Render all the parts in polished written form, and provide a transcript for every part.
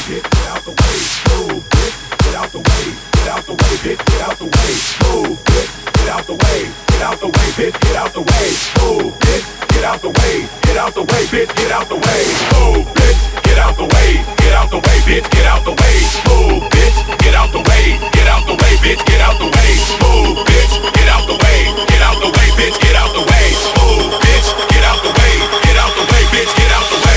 bitch, get out the way. Move, bitch, get out the way. Get out the way, bitch, get out the way. Move, bitch, get out the way. Get out the way, bitch, get out the way. Move, bitch, get out the way. Get out the way, bitch, get out the way. Move, bitch, get out the way. Get out the way, bitch, get out the way. Move, bitch, get out the way. Get out the way, bitch, get out the way. Move, bitch, get out the way. Get out the way, bitch, get out the way. Move, bitch, get out the way. Get out the way, bitch, get out the way.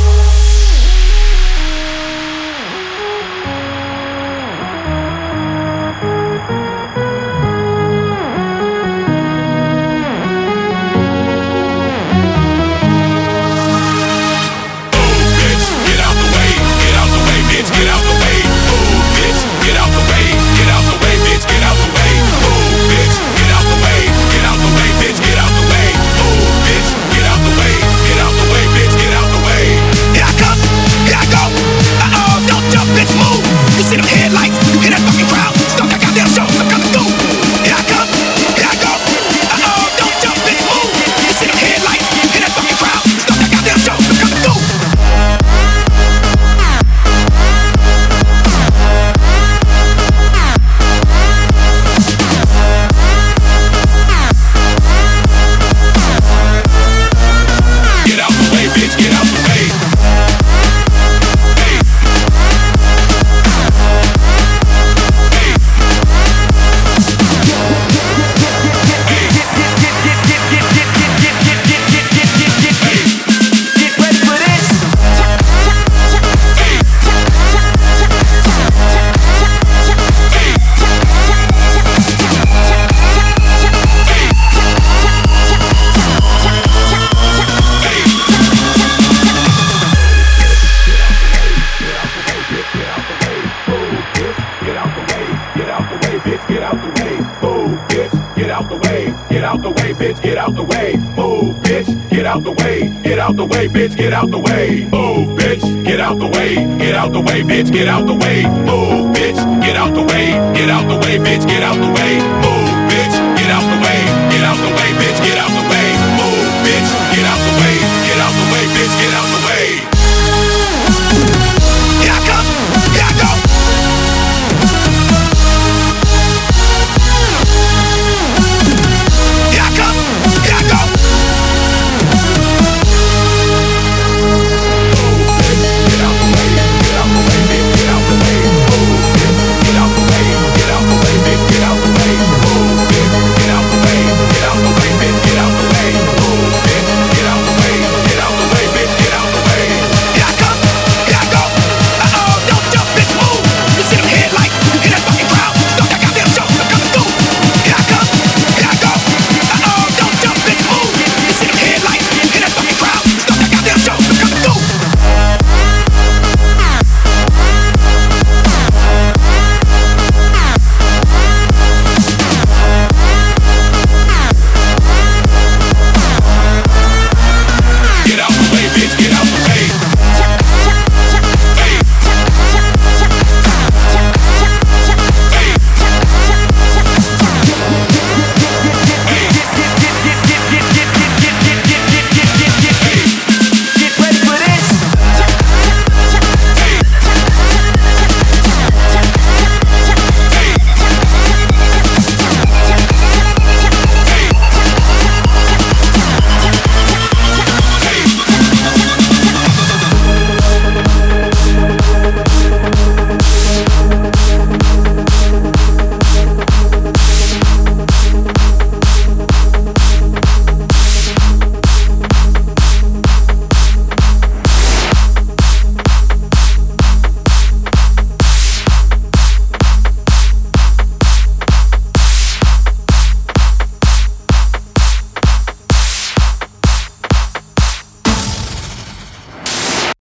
Bitch, get out the way. Move, bitch, get out the way. Get out the way, bitch, get out the way. Move, bitch, get out the way. Get out the way, bitch, get out the way. Move, bitch, get out the way. Get out the way, bitch, get out the way. Move, bitch, get out the way. Get out the way, bitch, get out the way.